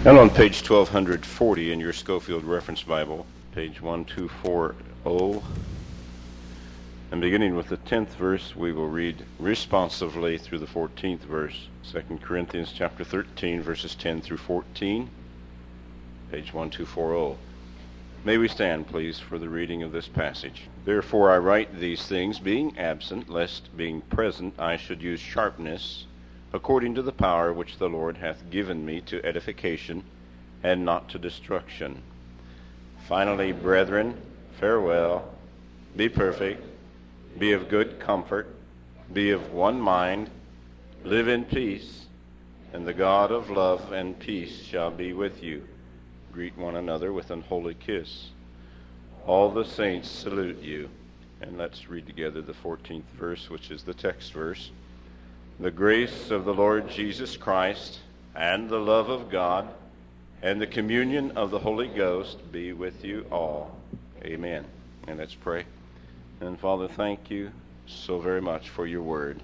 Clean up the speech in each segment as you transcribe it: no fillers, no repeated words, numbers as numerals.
And on page 1240 in your Schofield Reference Bible, page 1240, and beginning with the 10th verse, we will read responsively through the 14th verse. 2 Corinthians chapter 13, verses 10 through 14, page 1240. May we stand, please, for the reading of this passage. Therefore I write these things, being absent, lest, being present, I should use sharpness, according to the power which the Lord hath given me to edification, and not to destruction. Finally, brethren, farewell. Be perfect. Be of good comfort. Be of one mind. Live in peace. And the God of love and peace shall be with you. Greet one another with an holy kiss. All the saints salute you. And let's read together the 14th verse, which is the text verse. The grace of the Lord Jesus Christ, and the love of God, and the communion of the Holy Ghost be with you all. Amen. And let's pray. And Father, thank you so very much for your word.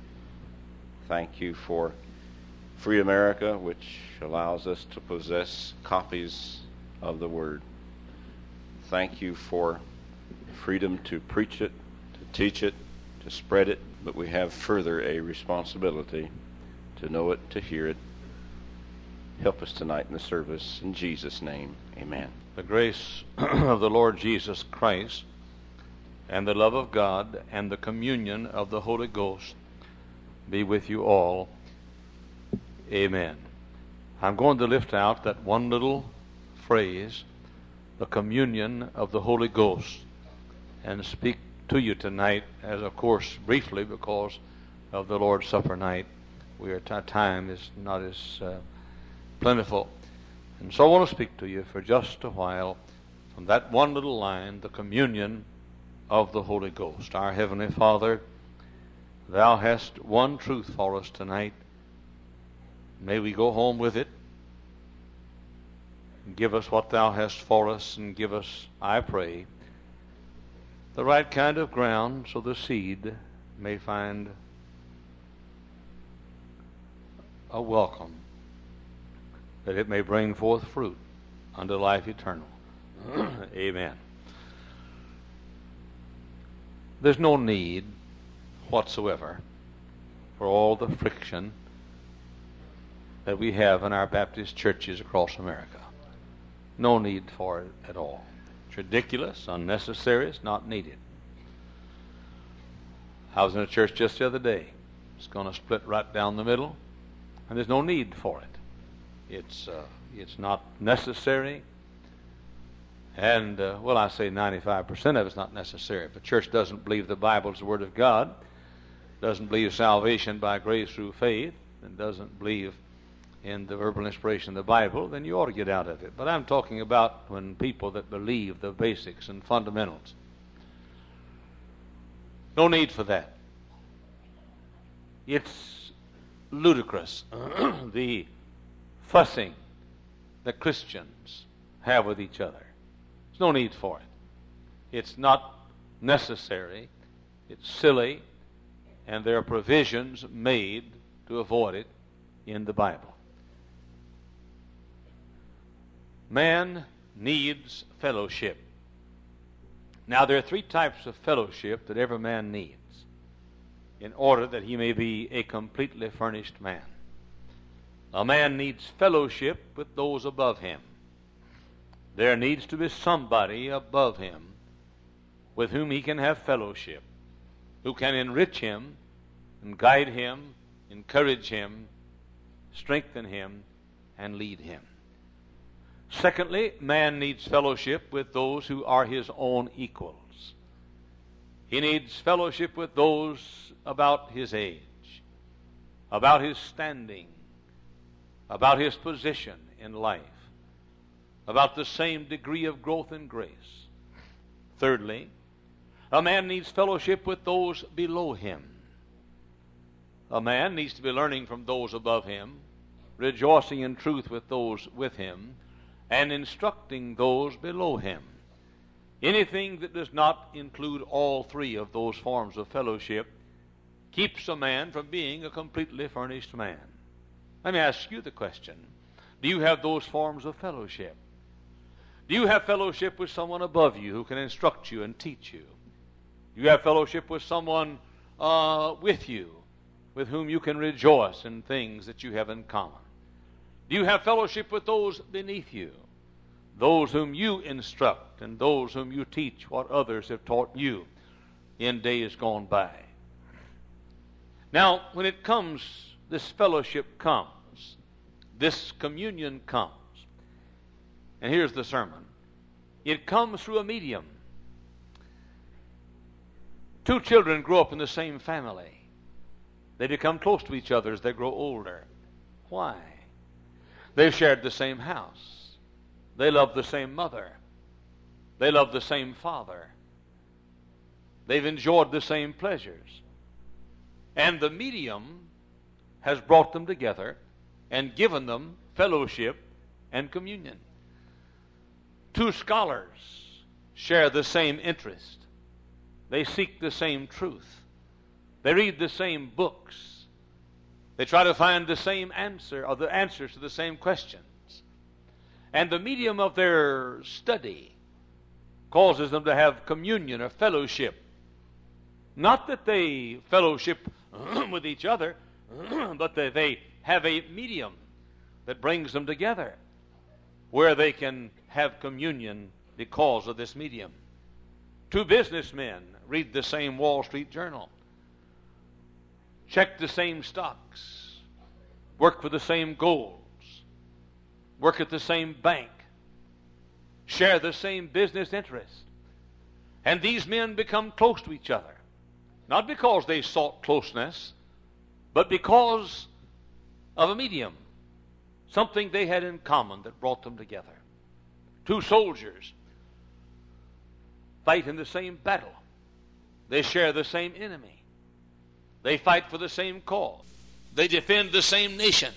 Thank you for Free America, which allows us to possess copies of the word. Thank you for freedom to preach it, to teach it, to spread it. But we have further a responsibility to know it, to hear it. Help us tonight in the service. In Jesus' name, amen. The grace of the Lord Jesus Christ, and the love of God, and the communion of the Holy Ghost be with you all. Amen. I'm going to lift out that one little phrase, the communion of the Holy Ghost, and speak to you tonight, as of course briefly, because of the Lord's Supper night. Time is not as plentiful. And so I want to speak to you for just a while from that one little line, the communion of the Holy Ghost. Our Heavenly Father, Thou hast one truth for us tonight. May we go home with it. Give us what Thou hast for us, and give us, I pray, the right kind of ground so the seed may find a welcome, that it may bring forth fruit unto life eternal. Amen. There's no need whatsoever for all the friction that we have in our Baptist churches across America. No need for it at all. It's ridiculous, unnecessary, it's not needed. I was in a church just the other day. It's going to split right down the middle, and there's no need for it. It's not necessary, and I say 95% of it's not necessary. If the church doesn't believe the Bible is the Word of God, doesn't believe salvation by grace through faith, and doesn't believe in the verbal inspiration of the Bible, then you ought to get out of it. But I'm talking about when people that believe the basics and fundamentals. No need for that. It's ludicrous, the fussing that Christians have with each other. There's no need for it. It's not necessary. It's silly, and there are provisions made to avoid it in the Bible. Man needs fellowship. Now, there are three types of fellowship that every man needs in order that he may be a completely furnished man. A man needs fellowship with those above him. There needs to be somebody above him with whom he can have fellowship, who can enrich him and guide him, encourage him, strengthen him, and lead him. Secondly, man needs fellowship with those who are his own equals. He needs fellowship with those about his age, about his standing, about his position in life, about the same degree of growth and grace. Thirdly, a man needs fellowship with those below him. A man needs to be learning from those above him, rejoicing in truth with those with him, and instructing those below him. Anything that does not include all three of those forms of fellowship keeps a man from being a completely furnished man. Let me ask you the question. Do you have those forms of fellowship? Do you have fellowship with someone above you who can instruct you and teach you? Do you have fellowship with someone with you, with whom you can rejoice in things that you have in common? Do you have fellowship with those beneath you, those whom you instruct and those whom you teach what others have taught you in days gone by? Now, when it comes, this fellowship comes, this communion comes, and here's the sermon. It comes through a medium. Two children grow up in the same family. They become close to each other as they grow older. Why? They've shared the same house. They love the same mother. They love the same father. They've enjoyed the same pleasures. And the medium has brought them together and given them fellowship and communion. Two scholars share the same interest. They seek the same truth. They read the same books. They try to find the same answer, or the answers to the same questions. And the medium of their study causes them to have communion or fellowship. Not that they fellowship with each other, but that they have a medium that brings them together, where they can have communion because of this medium. Two businessmen read the same Wall Street Journal, check the same stocks, work for the same goals, work at the same bank, share the same business interest. And these men become close to each other, not because they sought closeness, but because of a medium, something they had in common that brought them together. Two soldiers fight in the same battle. They share the same enemy. They fight for the same cause. They defend the same nation.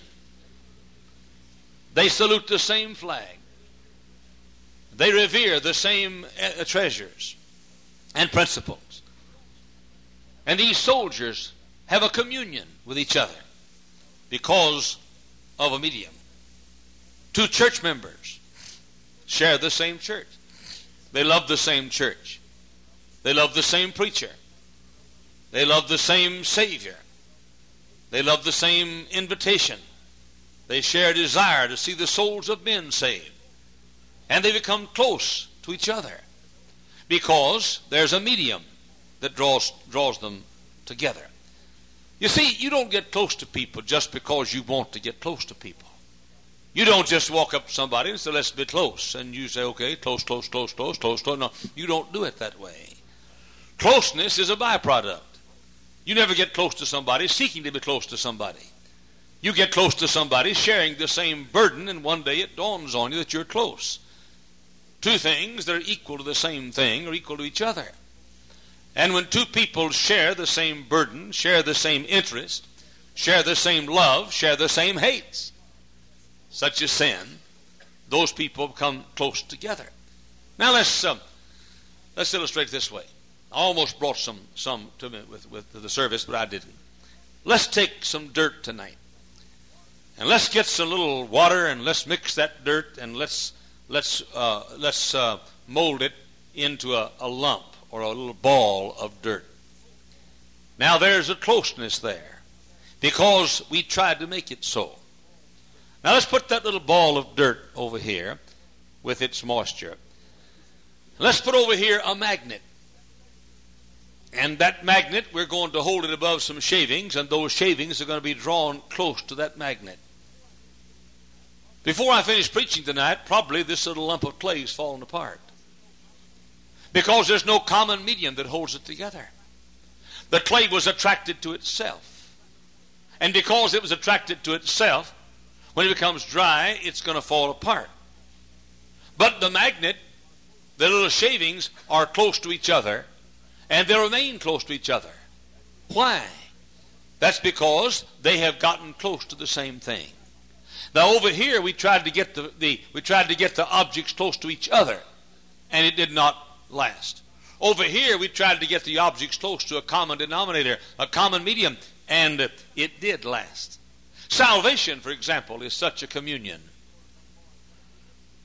They salute the same flag. They revere the same treasures and principles. And these soldiers have a communion with each other because of a medium. Two church members share the same church. They love the same church. They love the same preacher. They love the same Savior. They love the same invitation. They share a desire to see the souls of men saved. And they become close to each other because there's a medium that draws them together. You see, you don't get close to people just because you want to get close to people. You don't just walk up to somebody and say, let's be close. And you say, okay, close, close, close, close, close, close. No, you don't do it that way. Closeness is a byproduct. You never get close to somebody seeking to be close to somebody. You get close to somebody sharing the same burden, and one day it dawns on you that you're close. Two things that are equal to the same thing are equal to each other. And when two people share the same burden, share the same interest, share the same love, share the same hates, such as sin, those people come close together. Now let's illustrate it this way. I almost brought some to me with the service, but I didn't. Let's take some dirt tonight, and let's get some little water, and let's mix that dirt, and let's mold it into a lump or a little ball of dirt. Now there's a closeness there because we tried to make it so. Now let's put that little ball of dirt over here with its moisture. Let's put over here a magnet. And that magnet, we're going to hold it above some shavings, and those shavings are going to be drawn close to that magnet. Before I finish preaching tonight, probably this little lump of clay is falling apart, because there's no common medium that holds it together. The clay was attracted to itself. And because it was attracted to itself, when it becomes dry, it's going to fall apart. But the magnet, the little shavings, are close to each other, and they remain close to each other. Why? That's because they have gotten close to the same thing. Now over here we tried to get the objects close to each other, and it did not last. Over here we tried to get the objects close to a common denominator, a common medium, and it did last. Salvation, for example, is such a communion.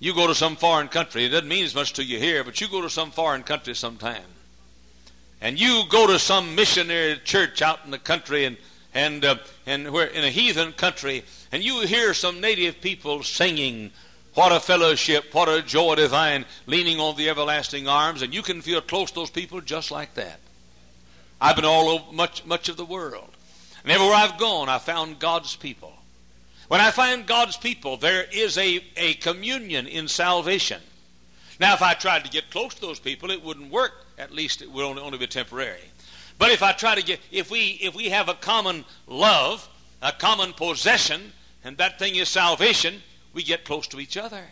You go to some foreign country. It doesn't mean as much to you here, but you go to some foreign country sometime. And you go to some missionary church out in the country and we're in a heathen country, and you hear some native people singing, "What a fellowship, what a joy divine, leaning on the everlasting arms," and you can feel close to those people just like that. I've been all over much of the world. And everywhere I've gone, I found God's people. When I find God's people, there is a communion in salvation. Now, if I tried to get close to those people, it wouldn't work. At least it would only be temporary. But if I try to if we have a common love, a common possession, and that thing is salvation, we get close to each other.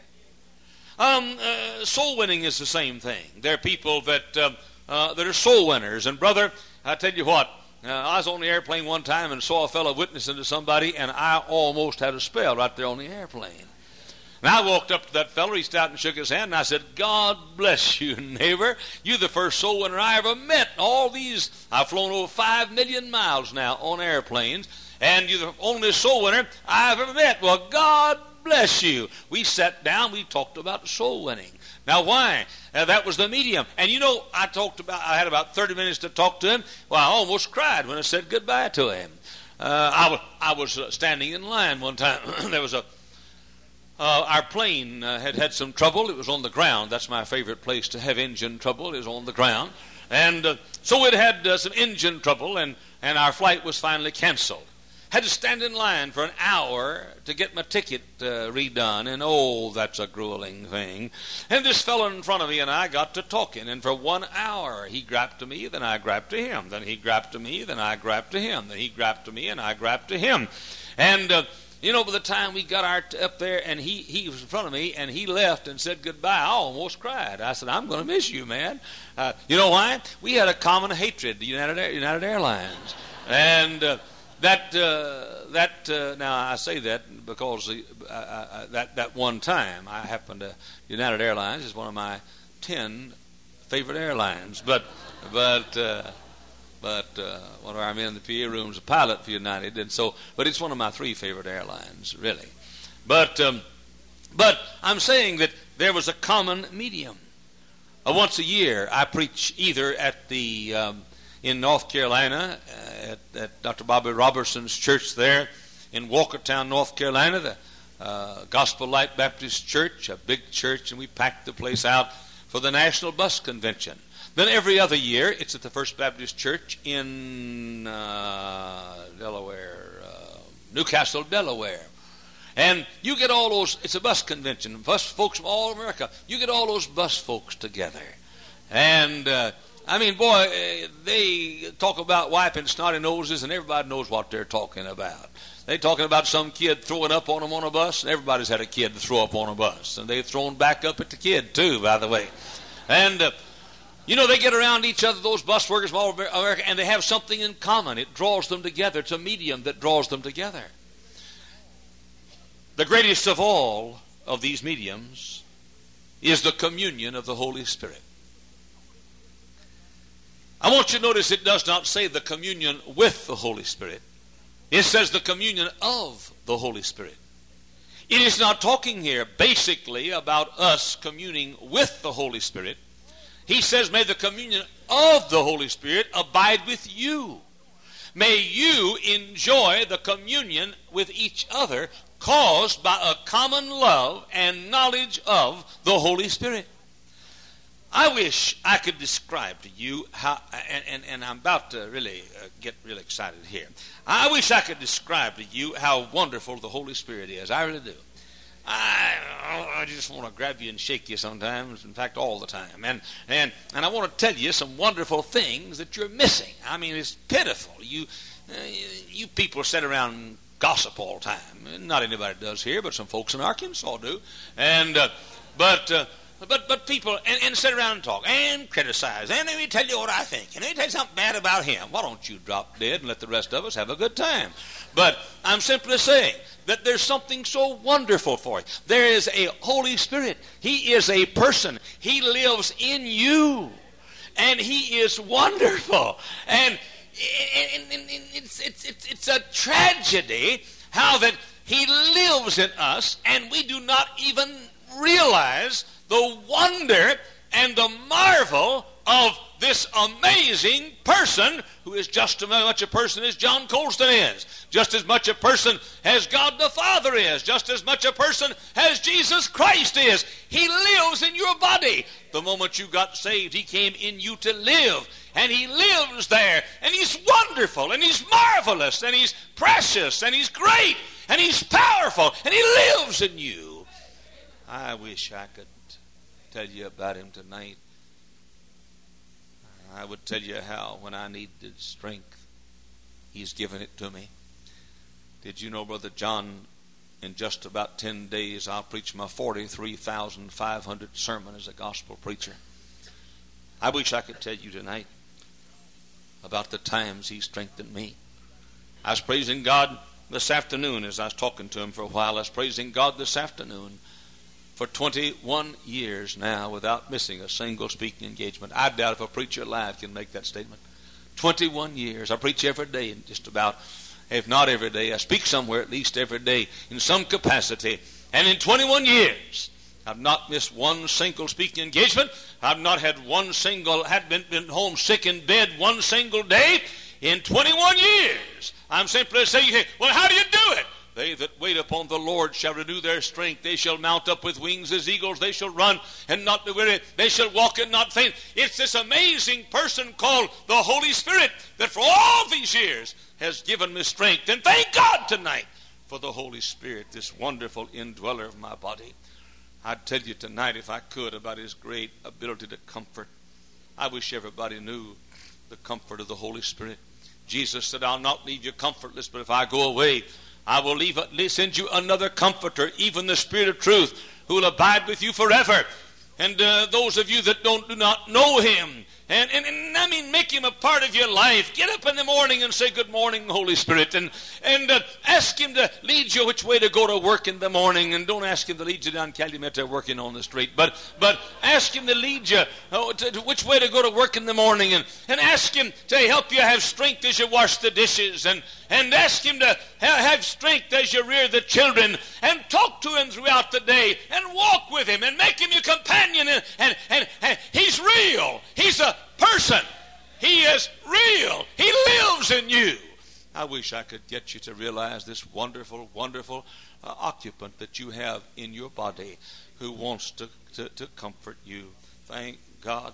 Soul winning is the same thing. There are people that are soul winners. And brother, I tell you what, I was on the airplane one time and saw a fellow witnessing to somebody, and I almost had a spell right there on the airplane. And I walked up to that fellow, reached out and shook his hand, and I said, "God bless you, neighbor. You're the first soul winner I ever met. I've flown over 5 million miles now on airplanes, and you're the only soul winner I've ever met. Well, God bless you." We sat down, we talked about soul winning. Now, why? That was the medium. And you know, I had about 30 minutes to talk to him. Well, I almost cried when I said goodbye to him. I was standing in line one time. There was our plane had some trouble. It was on the ground. That's my favorite place to have engine trouble, is on the ground. And so it had some engine trouble, and our flight was finally canceled. Had to stand in line for an hour to get my ticket redone, and oh, that's a grueling thing. And this fellow in front of me and I got to talking, and for 1 hour he grabbed to me, then I grabbed to him, then he grabbed to me, then I grabbed to him, then he grabbed to me, and I grabbed to him. And you know, by the time we got up there, and he was in front of me, and he left and said goodbye, I almost cried. I said, "I'm going to miss you, man." You know why? We had a common hatred, the United Airlines. And now I say that because that one time I happened to, United Airlines is one of my 10 favorite airlines. But one of our men in the PA room is a pilot for United, but it's one of my 3 favorite airlines, really. But I'm saying that there was a common medium. Once a year, I preach either at in North Carolina at Dr. Bobby Robertson's church there in Walkertown, North Carolina, the Gospel Light Baptist Church, a big church, and we packed the place out for the National Bus Convention. Then every other year, it's at the First Baptist Church in Delaware, Newcastle, Delaware. And you get all those, it's a bus convention, bus folks from all America. You get all those bus folks together. And, they talk about wiping snotty noses, and everybody knows what they're talking about. They're talking about some kid throwing up on them on a bus, and everybody's had a kid to throw up on a bus. And they've thrown back up at the kid, too, by the way. And, they get around each other, those bus workers from all America, and they have something in common. It draws them together. It's a medium that draws them together. The greatest of all of these mediums is the communion of the Holy Spirit. I want you to notice it does not say the communion with the Holy Spirit. It says the communion of the Holy Spirit. It is not talking here basically about us communing with the Holy Spirit. He says, may the communion of the Holy Spirit abide with you. May you enjoy the communion with each other caused by a common love and knowledge of the Holy Spirit. I wish I could describe to you how, and I'm about to really get really excited here. I wish I could describe to you how wonderful the Holy Spirit is. I really do. I just want to grab you and shake you sometimes, in fact, all the time. And I want to tell you some wonderful things that you're missing. I mean, it's pitiful. You people sit around and gossip all the time. Not anybody does here, but some folks in Arkansas do. But people, and sit around and talk, and criticize, and let me tell you what I think, and let me tell you something bad about him. Why don't you drop dead and let the rest of us have a good time? But I'm simply saying that there's something so wonderful for you. There is a Holy Spirit. He is a person. He lives in you, and He is wonderful. And it's a tragedy how that He lives in us, and we do not even realize the wonder and the marvel of this amazing person who is just as much a person as John Colston is, just as much a person as God the Father is, just as much a person as Jesus Christ is. He lives in your body. The moment you got saved, He came in you to live, and He lives there, and He's wonderful, and He's marvelous, and He's precious, and He's great, and He's powerful, and He lives in you. I wish I could tell you about Him tonight. I would tell you how, when I needed strength, He's given it to me. Did you know, Brother John, in just about 10 days, I'll preach my 43,500 sermon as a gospel preacher. I wish I could tell you tonight about the times He strengthened me. I was praising God this afternoon as I was talking to Him for a while. I was praising God this afternoon. For 21 years now, without missing a single speaking engagement. I doubt if a preacher alive can make that statement. 21 years. I preach every day, just about, if not every day, I speak somewhere at least every day in some capacity. And in 21 years, I've not missed one single speaking engagement. I've not had been home sick in bed one single day in 21 years. I'm simply saying, well, how do you do it? They that wait upon the Lord shall renew their strength. They shall mount up with wings as eagles. They shall run and not be weary. They shall walk and not faint. It's this amazing person called the Holy Spirit that for all these years has given me strength. And thank God tonight for the Holy Spirit, this wonderful indweller of my body. I'd tell you tonight, if I could, about His great ability to comfort. I wish everybody knew the comfort of the Holy Spirit. Jesus said, I'll not leave you comfortless, but if I go away, I will send you another comforter, even the Spirit of truth, who will abide with you forever. And those of you that do not know Him, and I mean, make Him a part of your life. Get up in the morning and say, good morning, Holy Spirit. And ask Him to lead you which way to go to work in the morning. And don't ask Him to lead you down Calumet working on the street. But ask Him to lead you to which way to go to work in the morning. And ask Him to help you have strength as you wash the dishes. And ask Him to have strength as you rear the children. And talk to Him throughout the day. And walk with Him. And make Him your companion. And He's real. He's a person. He is real. He lives in you. I wish I could get you to realize this wonderful, wonderful occupant that you have in your body who wants to comfort you. Thank God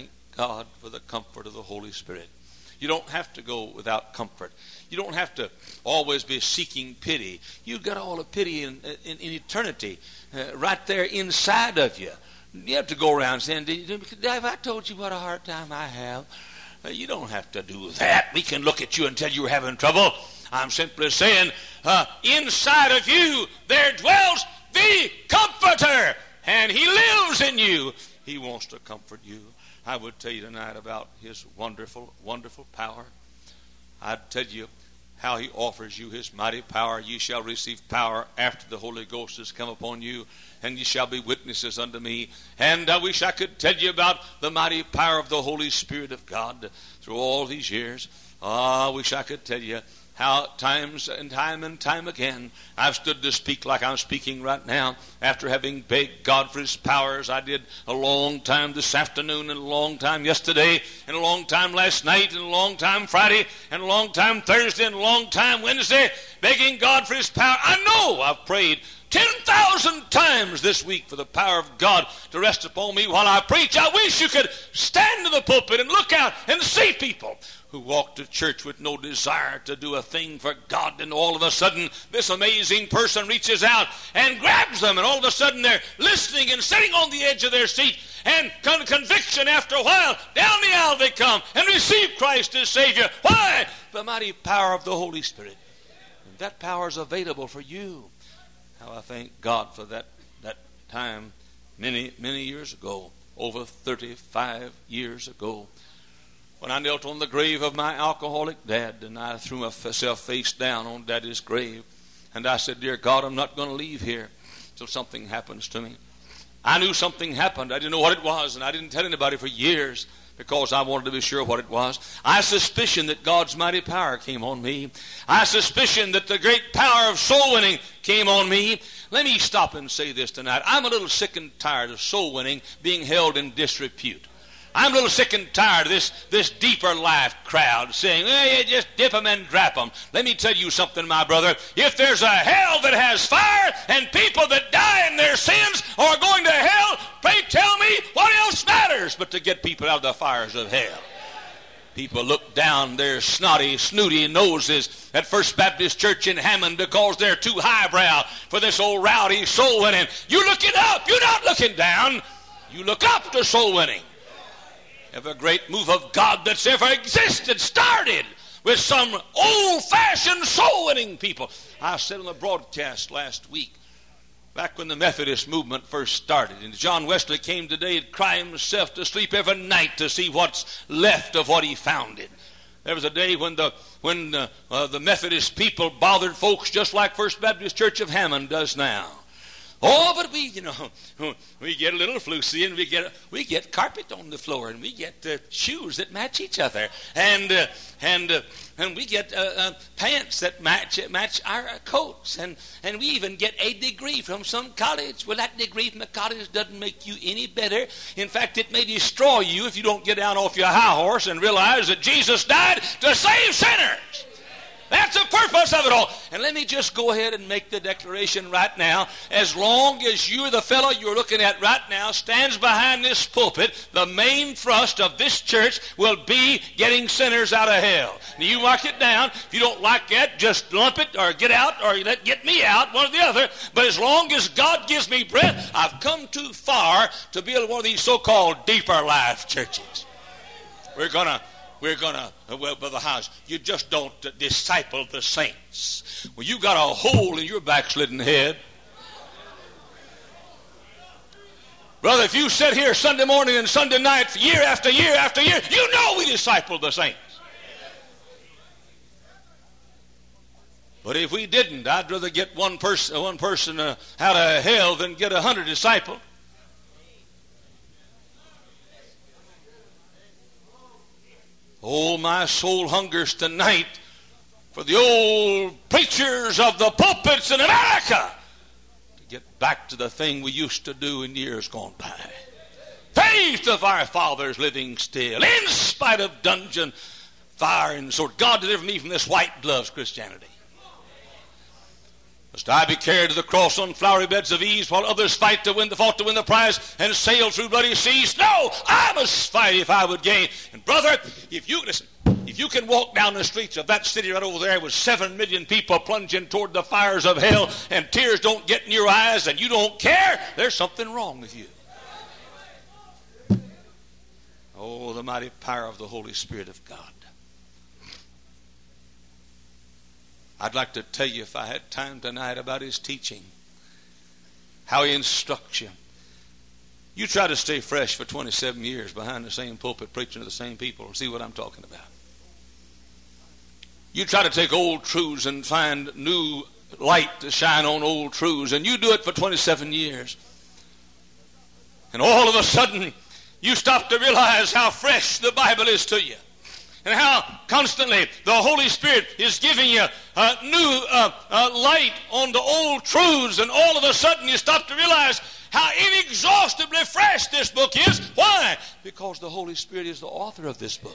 for the comfort of the Holy Spirit. You don't have to go without comfort. You don't have to always be seeking pity. You've got all the pity in eternity right there inside of you. You have to go around saying, have I told you what a hard time I have? You don't have to do that. We can look at you and tell you we're having trouble. I'm simply saying, inside of you there dwells the Comforter, and He lives in you. He wants to comfort you. I would tell you tonight about His wonderful, wonderful power. I'd tell you how He offers you His mighty power. You shall receive power after the Holy Ghost has come upon you, and ye shall be witnesses unto me. And I wish I could tell you about the mighty power of the Holy Spirit of God through all these years. I wish I could tell you how time and time again I've stood to speak like I'm speaking right now after having begged God for His powers. I did a long time this afternoon, and a long time yesterday, and a long time last night, and a long time Friday, and a long time Thursday, and a long time Wednesday, begging God for His power. I know I've prayed 10,000 times this week for the power of God to rest upon me while I preach. I wish you could stand in the pulpit and look out and see people who walk to church with no desire to do a thing for God, and all of a sudden this amazing person reaches out and grabs them, and all of a sudden they're listening and sitting on the edge of their seat, and conviction after a while, down the aisle they come and receive Christ as Savior. Why? The mighty power of the Holy Spirit. And that power is available for you. How I thank God for that time many, many years ago, over 35 years ago, when I knelt on the grave of my alcoholic dad, and I threw myself face down on Daddy's grave, and I said, dear God, I'm not going to leave here till something happens to me. I knew something happened. I didn't know what it was, and I didn't tell anybody for years because I wanted to be sure what it was. I suspicion that God's mighty power came on me. I suspicion that the great power of soul winning came on me. Let me stop and say this tonight. I'm a little sick and tired of soul winning being held in disrepute. I'm a little sick and tired of this deeper life crowd saying, well, you just dip them and drap them. Let me tell you something, my brother. If there's a hell that has fire and people that die in their sins are going to hell, pray tell me what else matters but to get people out of the fires of hell. People look down their snooty noses at First Baptist Church in Hammond because they're too highbrow for this old rowdy soul winning. You looking up. You're not looking down. You look up to soul winning. Every great move of God that's ever existed started with some old-fashioned soul-winning people. I said on the broadcast last week, back when the Methodist movement first started, and John Wesley came today, he'd cry himself to sleep every night to see what's left of what he founded. There was a day when the Methodist people bothered folks just like First Baptist Church of Hammond does now. Oh, but we get a little floosy, and we get carpet on the floor, and we get shoes that match each other, and we get pants that match our coats, and we even get a degree from some college. Well, that degree from the college doesn't make you any better. In fact, it may destroy you if you don't get down off your high horse and realize that Jesus died to save sinners. That's the purpose of it all. And let me just go ahead and make the declaration right now. As long as you're the fellow you're looking at right now stands behind this pulpit, the main thrust of this church will be getting sinners out of hell. Now you mark it down. If you don't like that, just lump it or get out or get me out, one or the other. But as long as God gives me breath, I've come too far to build one of these so-called deeper life churches. We're going to Brother House, you just don't disciple the saints. Well, you got a hole in your backslidden head. Brother, if you sit here Sunday morning and Sunday night year after year after year, you know we disciple the saints. But if we didn't, I'd rather get one person out of hell than get 100 disciples. Oh, my soul hungers tonight for the old preachers of the pulpits in America to get back to the thing we used to do in years gone by. Faith of our fathers living still, in spite of dungeon, fire, and sword. God deliver me from this white gloves Christianity. Must I be carried to the cross on flowery beds of ease while others fought to win the prize and sail through bloody seas? No, I must fight if I would gain. And brother, if you can walk down the streets of that city right over there with 7 million people plunging toward the fires of hell and tears don't get in your eyes and you don't care, there's something wrong with you. Oh, the mighty power of the Holy Spirit of God. I'd like to tell you, if I had time tonight, about his teaching, how he instructs you. You try to stay fresh for 27 years behind the same pulpit preaching to the same people and see what I'm talking about. You try to take old truths and find new light to shine on old truths, and you do it for 27 years. And all of a sudden, you stop to realize how fresh the Bible is to you. And how constantly the Holy Spirit is giving you a new light on the old truths. And all of a sudden you stop to realize how inexhaustibly fresh this book is. Why? Because the Holy Spirit is the author of this book.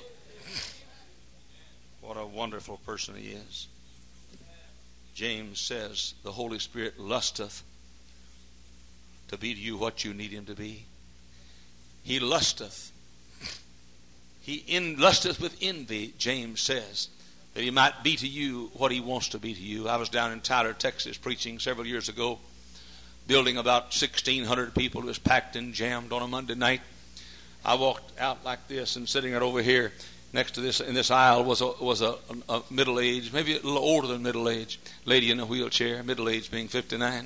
What a wonderful person he is. James says the Holy Spirit lusteth to be to you what you need him to be. He lusteth. He lusteth with envy, James says, that he might be to you what he wants to be to you. I was down in Tyler, Texas, preaching several years ago. Building about 1,600 people. It was packed and jammed on a Monday night. I walked out like this, and sitting right over here next to this in this aisle was a middle-aged, maybe a little older than middle-aged lady in a wheelchair, middle-aged being 59.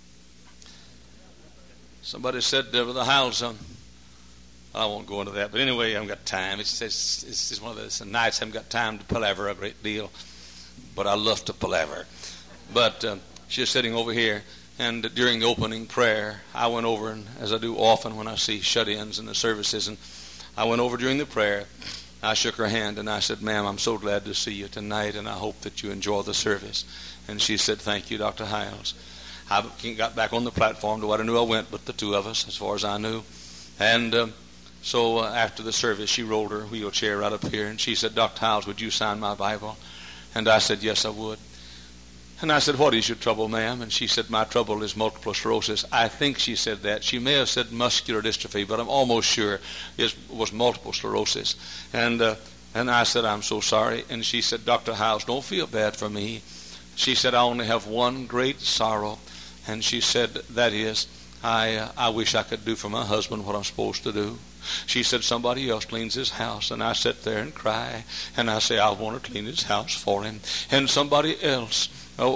Somebody said to the house, I won't go into that, but anyway, I haven't got time. It's just one of those nights I haven't got time to palaver a great deal, but I love to palaver. But she's sitting over here, And during the opening prayer, I went over, and as I do often when I see shut-ins in the services, and I went over during the prayer. I shook her hand and I said, "Ma'am, I'm so glad to see you tonight, and I hope that you enjoy the service." And she said, "Thank you, Dr. Hiles." I got back on the platform to what I knew I went, but the two of us, as far as I knew. And so after the service, she rolled her wheelchair right up here, and she said, "Dr. Hiles, would you sign my Bible?" And I said, "Yes, I would." And I said, "What is your trouble, ma'am?" And she said, "My trouble is multiple sclerosis." I think she said that. She may have said muscular dystrophy, but I'm almost sure it was multiple sclerosis. And I said, "I'm so sorry." And she said, "Dr. Hiles, don't feel bad for me." She said, "I only have one great sorrow." And she said, "That is, I wish I could do for my husband what I'm supposed to do." She said, "Somebody else cleans his house." And I sit there and cry. And I say, "I want to clean his house for him." And somebody else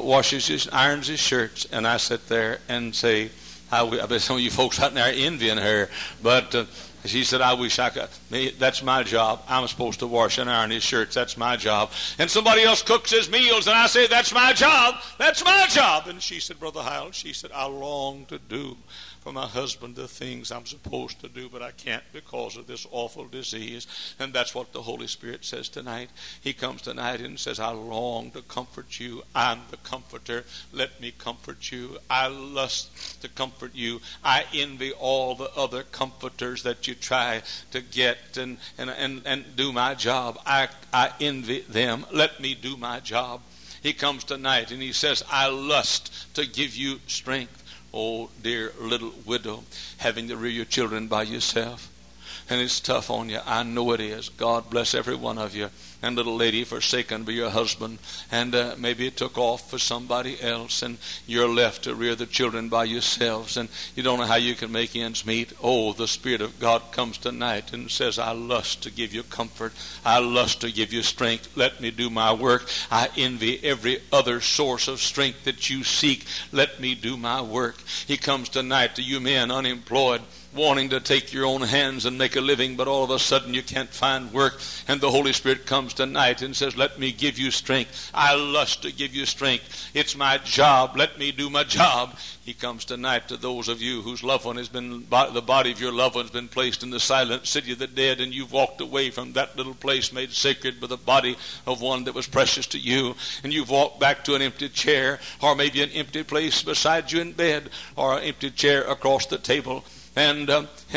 irons his shirts. And I sit there and say, I bet some of you folks out there are envying her. But she said, "I wish I could. That's my job. I'm supposed to wash and iron his shirts. That's my job." And somebody else cooks his meals. And I say, "That's my job. That's my job." And she said, "Brother Hiles," she said, "I long to do for my husband the things I'm supposed to do, but I can't because of this awful disease." And that's what the Holy Spirit says tonight. He comes tonight and says, "I long to comfort you. I'm the comforter. Let me comfort you. I lust to comfort you. I envy all the other comforters that you try to get and do my job. I envy them. Let me do my job." He comes tonight and he says, "I lust to give you strength." Oh, dear little widow, having to rear your children by yourself. And it's tough on you. I know it is. God bless every one of you. And little lady, forsaken by your husband, and maybe it took off for somebody else, and you're left to rear the children by yourselves, and you don't know how you can make ends meet. Oh, the Spirit of God comes tonight and says, "I lust to give you comfort. I lust to give you strength. Let me do my work. I envy every other source of strength that you seek. Let me do my work." He comes tonight to you men unemployed, wanting to take your own hands and make a living, but all of a sudden you can't find work. And the Holy Spirit comes tonight and says, "Let me give you strength. I lust to give you strength. It's my job. Let me do my job." He comes tonight to those of you whose loved one has been, the body of your loved one has been placed in the silent city of the dead, and you've walked away from that little place made sacred by the body of one that was precious to you, and you've walked back to an empty chair, or maybe an empty place beside you in bed, or an empty chair across the table. And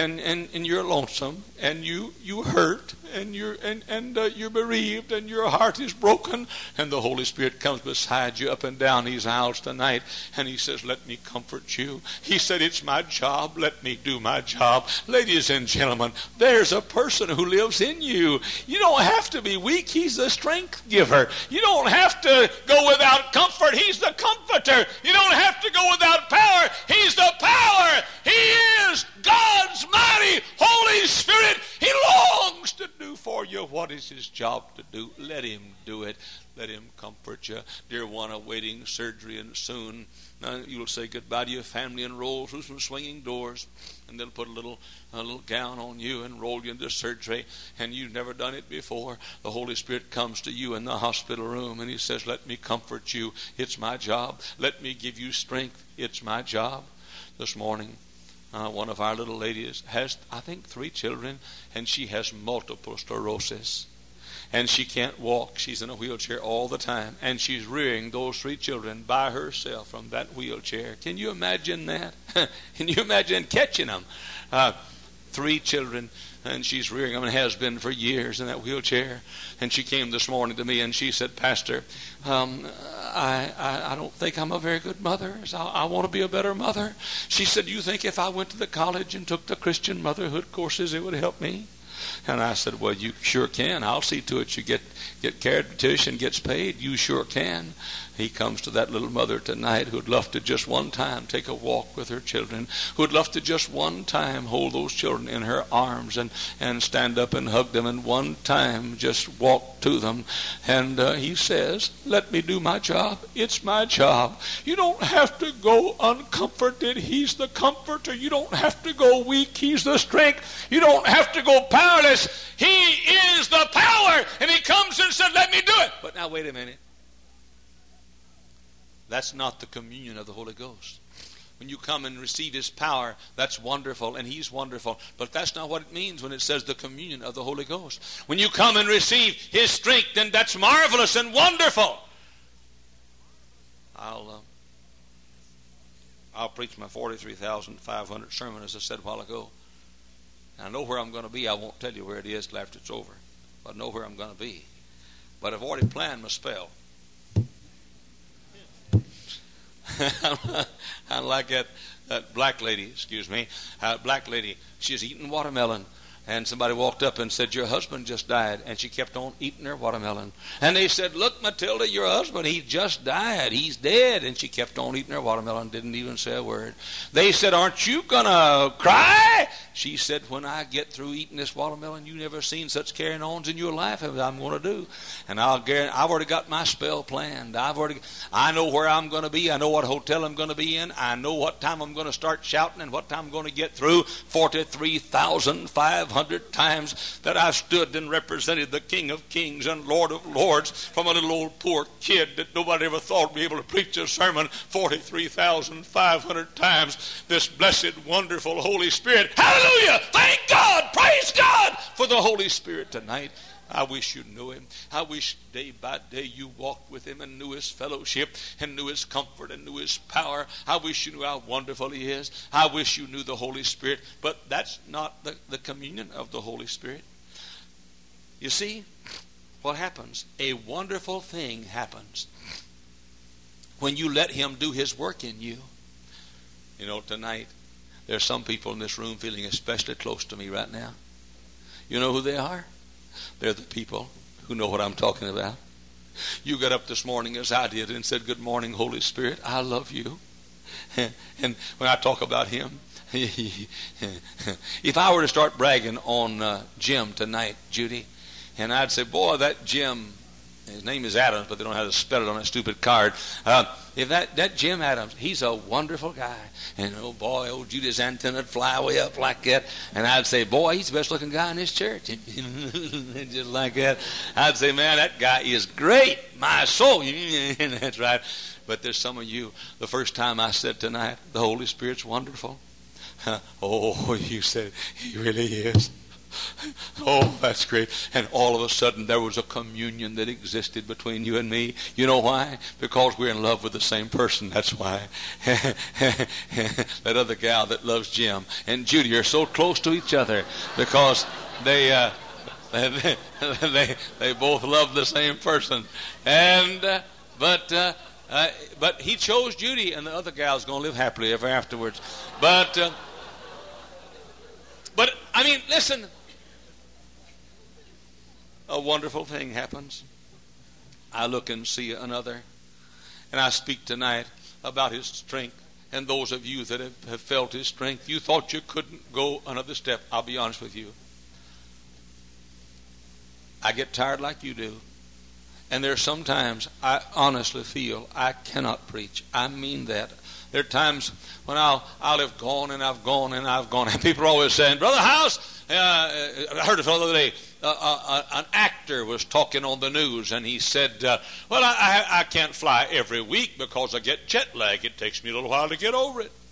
you're lonesome, and you hurt, and you're bereaved, and your heart is broken, and the Holy Spirit comes beside you up and down these aisles tonight, and he says, "Let me comfort you." He said, "It's my job. Let me do my job." Ladies and gentlemen, there's a person who lives in you. You don't have to be weak. He's the strength giver. You don't have to go without comfort. He's the comforter. You don't have to go without power. He's the power. He is God's mighty Holy Spirit. He longs to do for you what is his job to do. Let him do it. Let him comfort you. Dear one awaiting surgery, and soon you'll say goodbye to your family and roll through some swinging doors, and they'll put a little gown on you and roll you into surgery, and you've never done it before. The Holy Spirit comes to you in the hospital room, and he says, "Let me comfort you. It's my job. Let me give you strength. It's my job." This morning, one of our little ladies has, I think, 3 children, and she has multiple sclerosis. And she can't walk. She's in a wheelchair all the time. And she's rearing those 3 children by herself from that wheelchair. Can you imagine that? Can you imagine catching them? 3 children, and she's rearing them and has been for years in that wheelchair. And she came this morning to me and she said, "Pastor, I don't think I'm a very good mother. I want to be a better mother." She said, "You think if I went to the college and took the Christian motherhood courses, it would help me?" And I said, "Well, you sure can. I'll see to it you get care. Tuition gets paid. You sure can." He comes to that little mother tonight who'd love to just one time take a walk with her children, who'd love to just one time hold those children in her arms and stand up and hug them, and one time just walk to them. And he says, "Let me do my job. It's my job." You don't have to go uncomforted. He's the comforter. You don't have to go weak. He's the strength. You don't have to go powerless. He is the power. And he comes and said, "Let me do it." But now wait a minute. That's not the communion of the Holy Ghost. When you come and receive His power, that's wonderful, and He's wonderful. But that's not what it means when it says the communion of the Holy Ghost. When you come and receive His strength, then that's marvelous and wonderful. I'll preach my 43,500 sermon, as I said a while ago. And I know where I'm going to be. I won't tell you where it is till after it's over. But I know where I'm going to be. But I've already planned my spell. I'm like that black lady, black lady. She's eating watermelon. And somebody walked up and said, your husband just died. And she kept on eating her watermelon. And they said, look, Matilda, your husband, he just died. He's dead. And she kept on eating her watermelon, didn't even say a word. They said, aren't you going to cry? She said, when I get through eating this watermelon, you never seen such carrying-ons in your life as I'm going to do. And I've already got my spell planned. I know where I'm going to be. I know what hotel I'm going to be in. I know what time I'm going to start shouting and what time I'm going to get through. 43,500 times that I stood and represented the King of Kings and Lord of Lords from a little old poor kid that nobody ever thought would be able to preach a sermon 43,500 times. This blessed, wonderful Holy Spirit. Hallelujah! Thank God! Praise God for the Holy Spirit tonight. I wish you knew Him. I wish day by day you walked with Him and knew His fellowship and knew His comfort and knew His power. I wish you knew how wonderful He is. I wish you knew the Holy Spirit. But that's not the communion of the Holy Spirit. You see, what happens? A wonderful thing happens when you let Him do His work in you. You know, tonight, there's some people in this room feeling especially close to me right now. You know who they are? They're the people who know what I'm talking about. You got up this morning as I did and said, good morning, Holy Spirit. I love you. And when I talk about Him, if I were to start bragging on Jim tonight, Judy, and I'd say, boy, that Jim, his name is Adams, but they don't have to spell it on that stupid card. If that Jim Adams, he's a wonderful guy. And oh boy, old Judy's antenna would fly way up like that. And I'd say, boy, he's the best looking guy in this church. Just like that. I'd say, man, that guy is great. My soul. That's right. But there's some of you, the first time I said tonight, the Holy Spirit's wonderful. Oh, you said, He really is. Oh, that's great. And all of a sudden there was a communion that existed between you and me. You know why? Because we're in love with the same person. That's why. That other gal that loves Jim and Judy are so close to each other because they both love the same person. And but he chose Judy, and the other gal's going to live happily ever afterwards. But I mean, listen. A wonderful thing happens. I look and see another. And I speak tonight about His strength. And those of you that have felt His strength, you thought you couldn't go another step. I'll be honest with you. I get tired like you do. And there are some times I honestly feel I cannot preach. I mean that. There are times when I'll have gone and I've gone and I've gone. And people are always saying, Brother House, I heard it the other day. An actor was talking on the news, and he said, well, I can't fly every week because I get jet lag. It takes me a little while to get over it.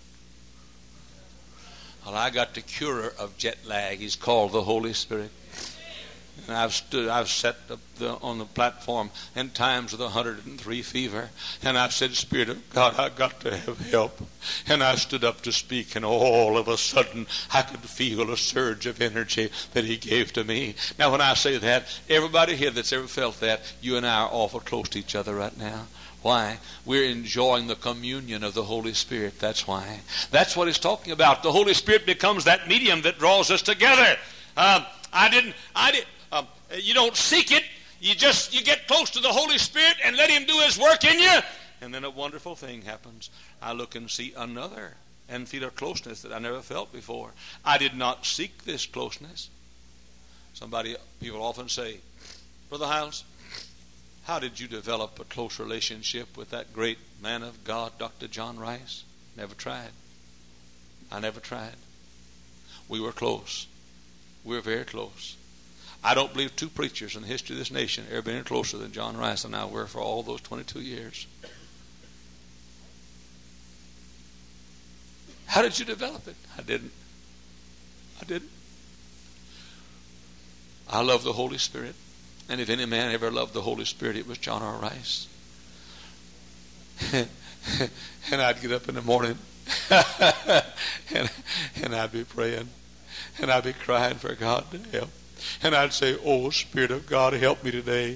Well, I got the cure of jet lag. He's called the Holy Spirit. And I've sat on the platform in times of the 103 fever, and I've said, Spirit of God, I've got to have help. And I stood up to speak, and all of a sudden I could feel a surge of energy that He gave to me. Now when I say that, everybody here that's ever felt that, you and I are awful close to each other right now. Why? We're enjoying the communion of the Holy Spirit. That's why. That's what He's talking about. The Holy Spirit becomes that medium that draws us together. You don't seek it. You get close to the Holy Spirit and let Him do His work in you. And then a wonderful thing happens. I look and see another and feel a closeness that I never felt before. I did not seek this closeness. People often say, Brother Hiles, how did you develop a close relationship with that great man of God, Dr. John Rice? Never tried. I never tried. We were close. We were very close. I don't believe two preachers in the history of this nation ever been any closer than John Rice and I were for all those 22 years. How did you develop it? I didn't. I love the Holy Spirit. And if any man ever loved the Holy Spirit, it was John R. Rice. And I'd get up in the morning and I'd be praying. And I'd be crying for God to help. And I'd say, oh, Spirit of God, help me today.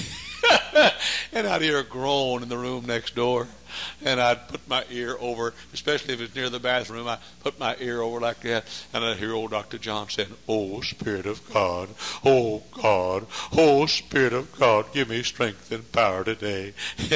And I'd hear a groan in the room next door. And I'd put my ear over, especially if it's near the bathroom, I put my ear over like that, and I'd hear old Dr. John saying, oh, Spirit of God, oh, God, oh, Spirit of God, give me strength and power today.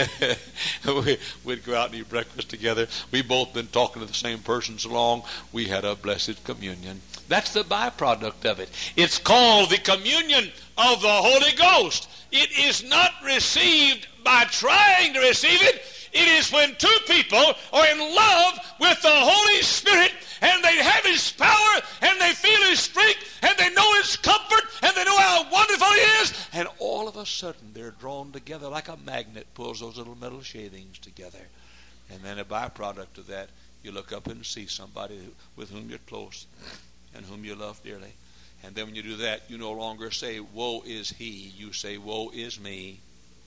We'd go out and eat breakfast together. We've both been talking to the same person so long, we had a blessed communion. That's the byproduct of it. It's called the communion of the Holy Ghost. It is not received by trying to receive it. It is when two people are in love with the Holy Spirit and they have His power and they feel His strength and they know His comfort and they know how wonderful He is, and all of a sudden they're drawn together like a magnet pulls those little metal shavings together. And then a byproduct of that, you look up and see somebody with whom you're close and whom you love dearly. And then when you do that, you no longer say, woe is he. You say, woe is me.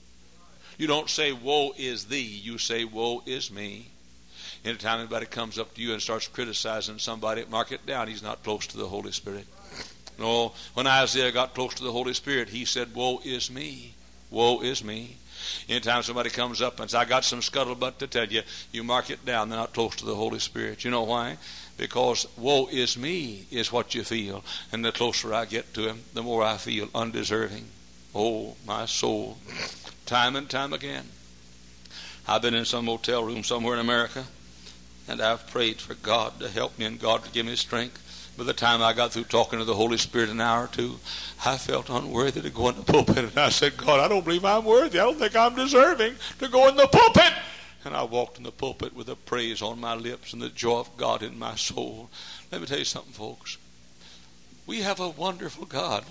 You don't say, woe is thee. You say, woe is me. Anytime anybody comes up to you and starts criticizing somebody, mark it down. He's not close to the Holy Spirit. No, when Isaiah got close to the Holy Spirit, he said, woe is me. Woe is me. Anytime somebody comes up and says, I got some scuttlebutt to tell you, you mark it down. They're not close to the Holy Spirit. You know why? Because woe is me is what you feel. And the closer I get to Him, the more I feel undeserving. Oh, my soul. Time and time again. I've been in some motel room somewhere in America, and I've prayed for God to help me and God to give me strength. By the time I got through talking to the Holy Spirit an hour or two, I felt unworthy to go in the pulpit. And I said, God, I don't believe I'm worthy. I don't think I'm deserving to go in the pulpit. And I walked in the pulpit with a praise on my lips and the joy of God in my soul. Let me tell you something, folks. We have a wonderful God.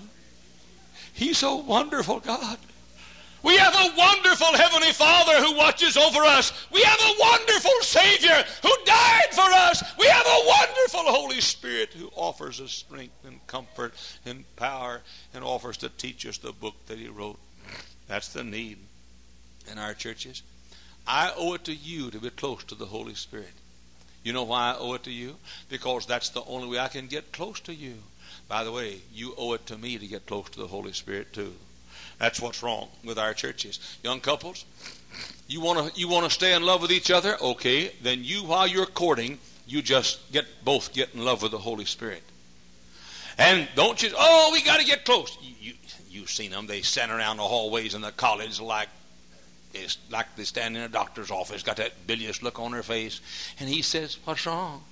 He's a wonderful God. We have a wonderful Heavenly Father who watches over us. We have a wonderful Savior who died for us. We have a wonderful Holy Spirit who offers us strength and comfort and power and offers to teach us the book that He wrote. That's the need in our churches. I owe it to you to be close to the Holy Spirit. You know why I owe it to you? Because that's the only way I can get close to you. By the way, you owe it to me to get close to the Holy Spirit too. That's what's wrong with our churches. Young couples, you want to stay in love with each other? Okay, then you, while you're courting, you just both get in love with the Holy Spirit. And don't you, oh, we got to get close. You've seen them. They stand around the hallways in the college like they stand in a doctor's office, got that bilious look on their face. And he says, what's wrong?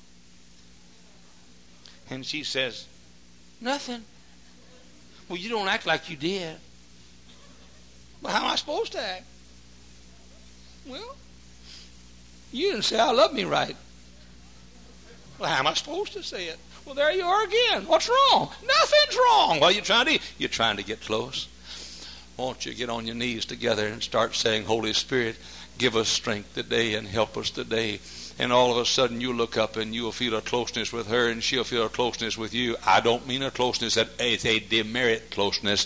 And she says, nothing. Well, you don't act like you did. Well, how am I supposed to act? Well, you didn't say I love me right. Well, how am I supposed to say it? Well, there you are again. What's wrong? Nothing's wrong. What are you trying to do? You're trying to get close. Won't you get on your knees together and start saying, Holy Spirit, give us strength today and help us today. And all of a sudden you look up and you'll feel a closeness with her and she'll feel a closeness with you. I don't mean a closeness that is a demerit closeness.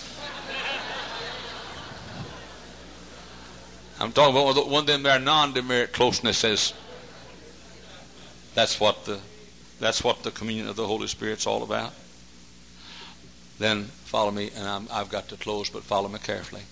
I'm talking about one of them there non-demerit closenesses. That's what the communion of the Holy Spirit's all about. Then follow me, and I've got to close, but follow me carefully.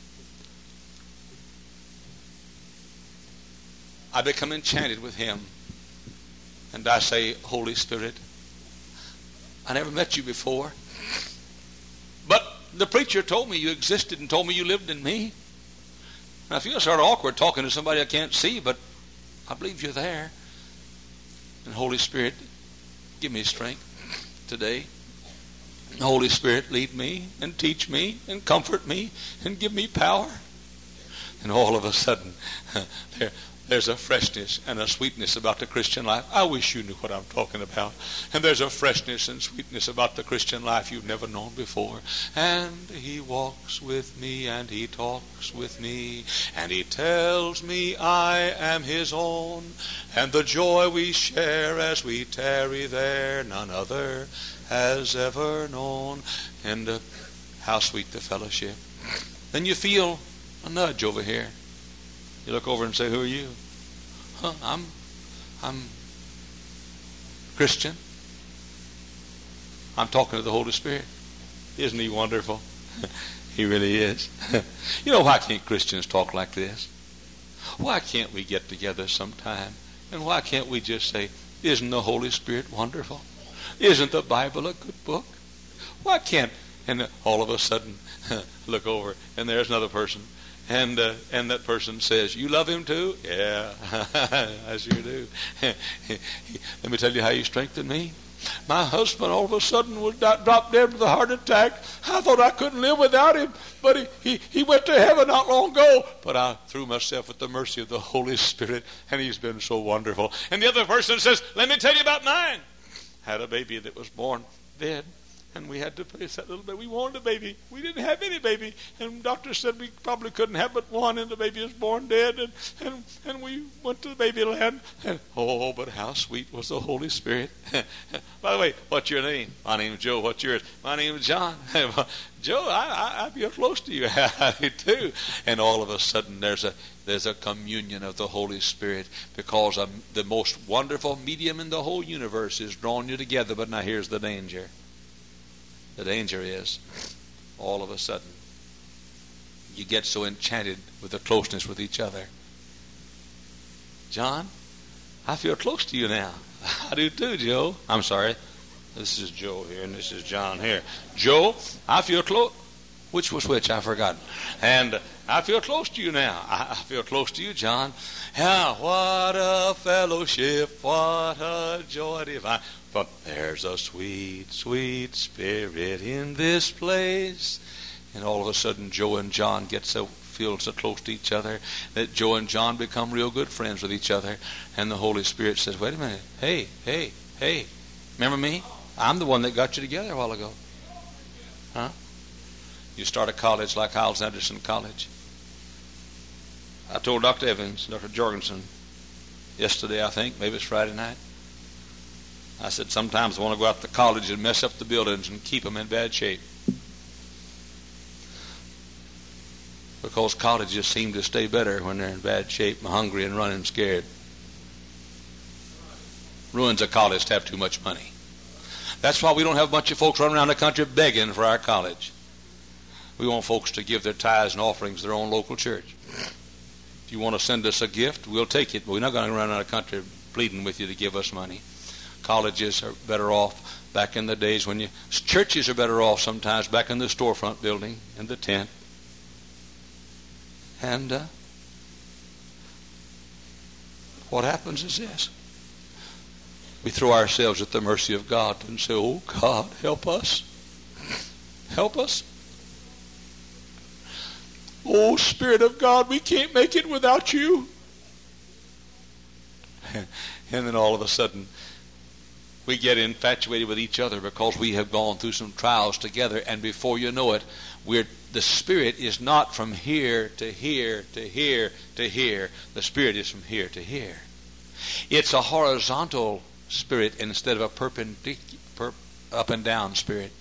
I become enchanted with Him, and I say, Holy Spirit, I never met you before, but the preacher told me you existed and told me you lived in me. And I feel sort of awkward talking to somebody I can't see, but I believe you're there. And Holy Spirit, give me strength today. Holy Spirit, lead me and teach me and comfort me and give me power. And all of a sudden, There's a freshness and a sweetness about the Christian life. I wish you knew what I'm talking about. And there's a freshness and sweetness about the Christian life you've never known before. And he walks with me, and he talks with me, and he tells me I am his own. And the joy we share as we tarry there, none other has ever known. And how sweet the fellowship. Then you feel a nudge over here. You look over and say, who are you? I'm Christian. I'm talking to the Holy Spirit. Isn't he wonderful? He really is. You know, why can't Christians talk like this? Why can't we get together sometime? And why can't we just say, isn't the Holy Spirit wonderful? Isn't the Bible a good book? Why can't, and all of a sudden, look over, and there's another person. And that person says, you love him too? Yeah, I sure do. Let me tell you how you strengthened me. My husband all of a sudden was dropped dead with a heart attack. I thought I couldn't live without him, but he went to heaven not long ago. But I threw myself at the mercy of the Holy Spirit, and he's been so wonderful. And the other person says, let me tell you about mine. Had a baby that was born dead. And we had to place that little baby. We wanted a baby. We didn't have any baby. And doctor said we probably couldn't have but one, and the baby was born dead. And we went to the baby land. And oh, but how sweet was the Holy Spirit. By the way, what's your name? My name is Joe. What's yours? My name is John. Joe, I feel close to you. I do too. And all of a sudden there's a communion of the Holy Spirit, because the most wonderful medium in the whole universe is drawing you together. But now here's the danger. The danger is, all of a sudden, you get so enchanted with the closeness with each other. John, I feel close to you now. I do too, Joe. I'm sorry. This is Joe here, and this is John here. Joe, I feel close. Which was which? I've forgotten. And I feel close to you now. I feel close to you, John. Yeah, what a fellowship, what a joy divine. But there's a sweet, sweet spirit in this place. And all of a sudden, Joe and John feel so close to each other that Joe and John become real good friends with each other. And the Holy Spirit says, wait a minute. Hey. Remember me? I'm the one that got you together a while ago. Huh? You start a college like Hyles Anderson College. I told Dr. Evans, Dr. Jorgensen, yesterday, I think, maybe it's Friday night. I said, sometimes I want to go out to college and mess up the buildings and keep them in bad shape. Because colleges seem to stay better when they're in bad shape and hungry and running scared. Ruins a college to have too much money. That's why we don't have a bunch of folks running around the country begging for our college. We want folks to give their tithes and offerings to their own local church. If you want to send us a gift, we'll take it, but we're not going to run around the country pleading with you to give us money. Colleges are better off back in the days when churches are better off sometimes back in the storefront building, in the tent. And what happens is this. We throw ourselves at the mercy of God and say, oh God, help us. Help us. Oh Spirit of God, we can't make it without you. And then all of a sudden, we get infatuated with each other because we have gone through some trials together, and before you know it, the Spirit is not from here to here to here to here. The Spirit is from here to here. It's a horizontal spirit instead of a perpendicular, up and down spirit.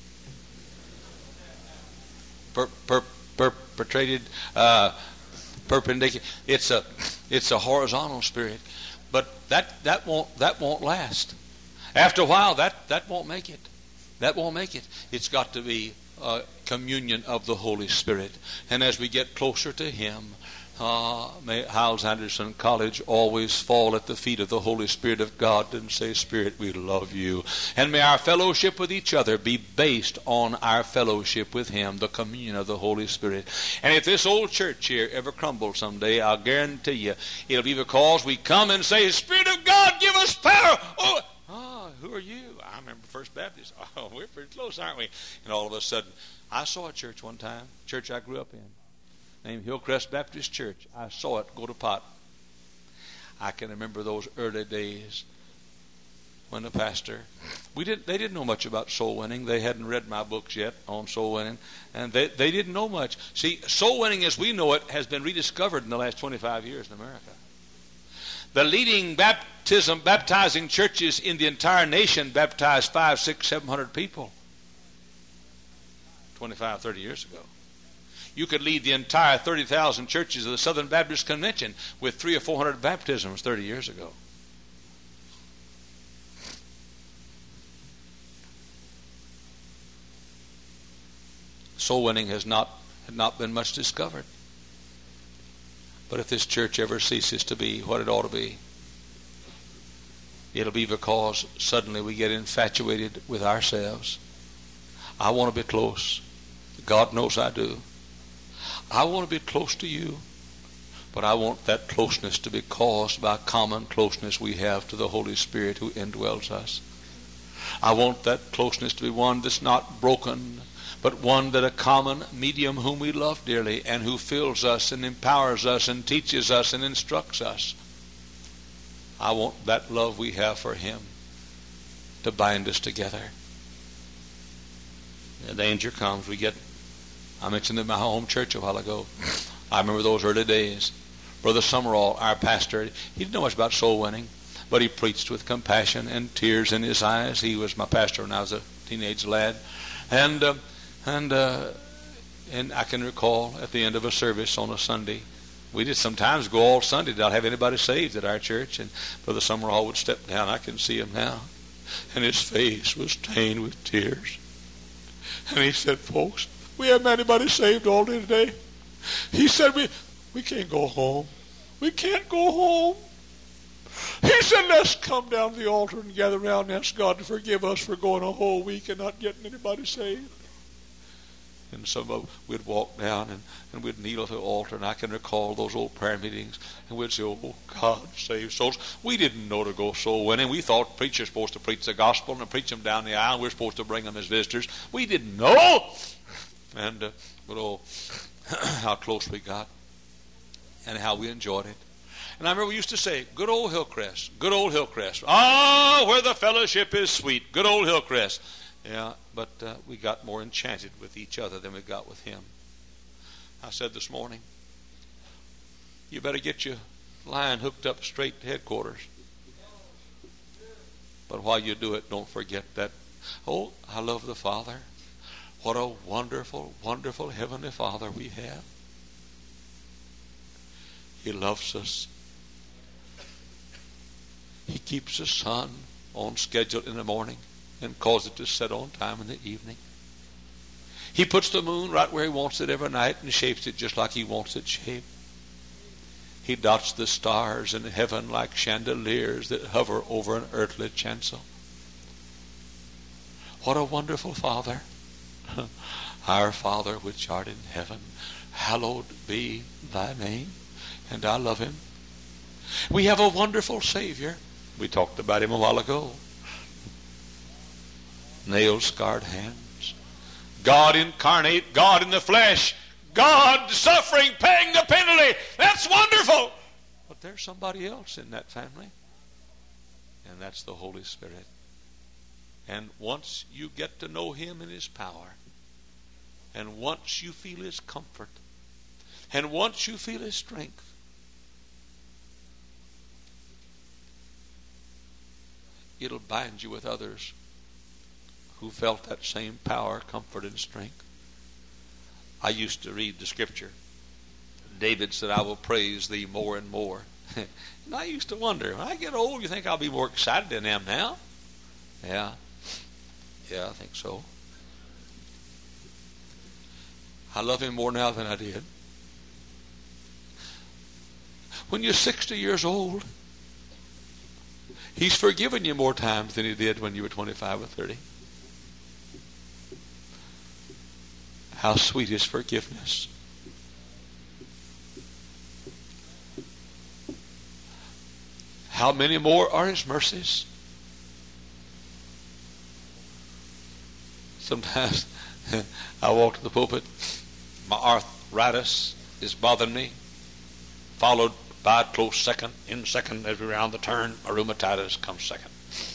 Perpetrated, perpendicular. It's a horizontal spirit, but that won't last. After a while, that won't make it. That won't make it. It's got to be a communion of the Holy Spirit. And as we get closer to Him, may Hyles Anderson College always fall at the feet of the Holy Spirit of God and say, Spirit, we love you. And may our fellowship with each other be based on our fellowship with Him, the communion of the Holy Spirit. And if this old church here ever crumbles someday, I'll guarantee you, it'll be because we come and say, Spirit of God, give us power. Oh, who are you? I remember First Baptist. Oh, we're pretty close, aren't we? And all of a sudden, I saw a church one time, church I grew up in, named Hillcrest Baptist Church. I saw it go to pot. I can remember those early days when the pastor, they didn't know much about soul winning. They hadn't read my books yet on soul winning, and they didn't know much. See, soul winning as we know it has been rediscovered in the last 25 years in America. The leading baptizing churches in the entire nation baptized 500, 600, 700 people 25, 30 years ago. You could lead the entire 30,000 churches of the Southern Baptist Convention with 300 or 400 baptisms 30 years ago. Soul winning had not been much discovered. But if this church ever ceases to be what it ought to be, it'll be because suddenly we get infatuated with ourselves. I want to be close. God knows I do. I want to be close to you, but I want that closeness to be caused by common closeness we have to the Holy Spirit who indwells us. I want that closeness to be one that's not broken, but one that a common medium whom we love dearly and who fills us and empowers us and teaches us and instructs us. I want that love we have for him to bind us together. The danger comes. I mentioned in my home church a while ago. I remember those early days. Brother Summerall, our pastor, he didn't know much about soul winning, but he preached with compassion and tears in his eyes. He was my pastor when I was a teenage lad. And I can recall at the end of a service on a Sunday, we did sometimes go all Sunday, not have anybody saved at our church, and Brother Summerall would step down. I can see him now. And his face was stained with tears. And he said, folks, we haven't had anybody saved all day today. He said, we can't go home. We can't go home. He said, let's come down to the altar and gather around and ask God to forgive us for going a whole week and not getting anybody saved. And we'd walk down and we'd kneel at the altar, and I can recall those old prayer meetings, and we'd say, oh, God, save souls. We didn't know to go soul winning. We thought preachers were supposed to preach the gospel and preach them down the aisle, and we're supposed to bring them as visitors. We didn't know. And, but oh, how close we got and how we enjoyed it. And I remember we used to say, good old Hillcrest, good old Hillcrest. Ah, where the fellowship is sweet, good old Hillcrest. Yeah, but we got more enchanted with each other than we got with him. I said this morning, you better get your line hooked up straight to headquarters. But while you do it, don't forget that, oh, I love the Father. What a wonderful, wonderful Heavenly Father we have. He loves us. He keeps the sun on schedule in the morning and cause it to set on time in the evening. He puts the moon right where he wants it every night and shapes it just like he wants it shaped. He dots the stars in heaven like chandeliers that hover over an earthly chancel. What a wonderful Father. Our Father which art in heaven, hallowed be thy name. And I love him. We have a wonderful Savior. We talked about him a while ago. Nail-scarred hands. God incarnate, God in the flesh. God suffering, paying the penalty. That's wonderful. But there's somebody else in that family. And that's the Holy Spirit. And once you get to know him in his power, and once you feel his comfort, and once you feel his strength, it'll bind you with others who felt that same power, comfort, and strength. I used to read the scripture. David said, I will praise thee more and more. And I used to wonder, when I get old, you think I'll be more excited than I am now? Yeah, I think so. I love him more now than I did. When you're 60 years old, he's forgiven you more times than he did when you were 25 or 30. How sweet is forgiveness. How many more are his mercies? Sometimes I walk to the pulpit, my arthritis is bothering me, followed Bide close second, in second as we round the turn. My rheumatitis comes second.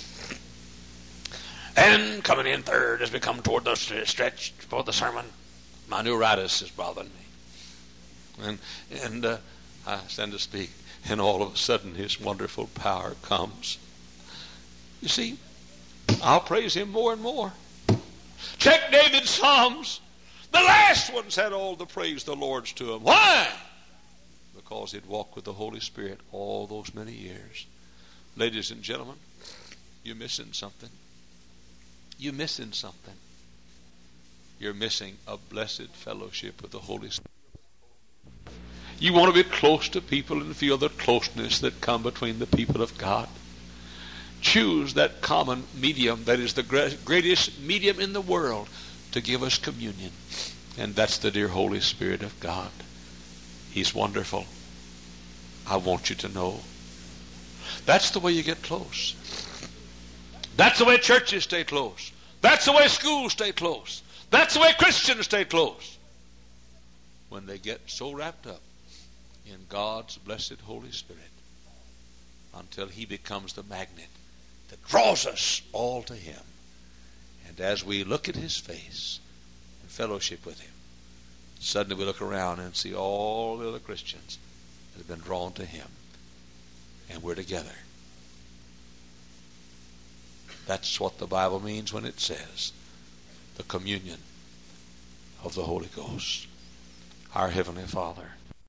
And coming in third as we come toward the stretch for the sermon. My neuritis is bothering me. And I stand to speak, and all of a sudden his wonderful power comes. You see, I'll praise him more and more. Check David's Psalms. The last ones had all the praise the Lord's to him. Why? Because he'd walked with the Holy Spirit all those many years. Ladies and gentlemen, you're missing something. You're missing something. You're missing a blessed fellowship with the Holy Spirit. You want to be close to people and feel the closeness that come between the people of God. Choose that common medium that is the greatest medium in the world to give us communion. And that's the dear Holy Spirit of God. He's wonderful. I want you to know. That's the way you get close. That's the way churches stay close. That's the way schools stay close. That's the way Christians stay close. When they get so wrapped up in God's blessed Holy Spirit until he becomes the magnet that draws us all to him. And as we look at his face and fellowship with him, suddenly we look around and see all the other Christians that have been drawn to him. And we're together. That's what the Bible means when it says the communion of the Holy Ghost. Our Heavenly Father,